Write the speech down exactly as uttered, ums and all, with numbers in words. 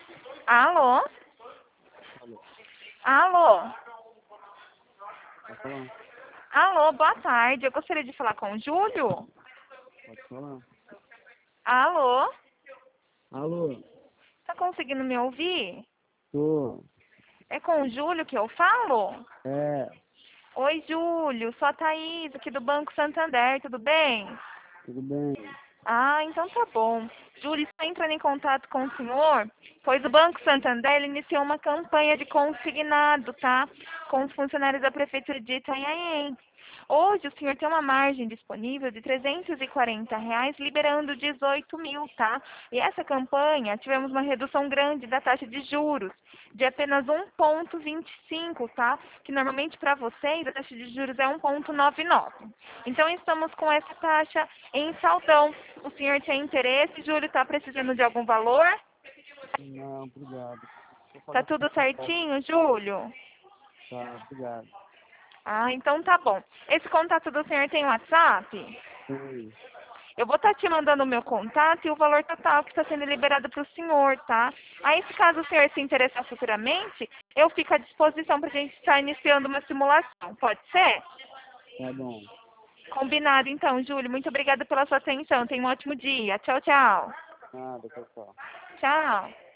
Alô? Alô, Alô? tá falando? Alô, boa tarde. Eu gostaria de falar com o Júlio. Pode falar? Alô? Alô, Tá conseguindo me ouvir? tô. É com o Júlio que eu falo? É, Oi, Júlio. Sou a Thaís, aqui do Banco Santander. Tudo bem? tudo bem? Ah, então tá bom. Júlio, estou entrando em contato com o senhor, pois o Banco Santander ele iniciou uma campanha de consignado, tá? Com os funcionários da Prefeitura de Itanhaém. Hoje o senhor tem uma margem disponível de trezentos e quarenta reais, liberando dezoito mil, tá? E essa campanha, tivemos uma redução grande da taxa de juros, de apenas um vírgula vinte e cinco, tá? Que normalmente para vocês a taxa de juros é um vírgula noventa e nove. Então estamos com essa taxa em saldão. O senhor tem interesse, Júlio? Está precisando de algum valor? Não, obrigado. Vou Tá pagar tudo tudo de volta. certinho, Júlio? Tá, obrigado. Ah, então tá bom. Esse contato do senhor tem WhatsApp? Oi, Eu vou estar te mandando o meu contato e o valor total que está sendo liberado para o senhor, tá? Aí, se caso o senhor se interessar futuramente, eu fico à disposição para a gente estar iniciando uma simulação. Pode ser? tá bom. Combinado, então, Júlio. Muito obrigada pela sua atenção. Tenha um ótimo dia. Tchau, tchau. Nada, tchau, tchau. Tchau.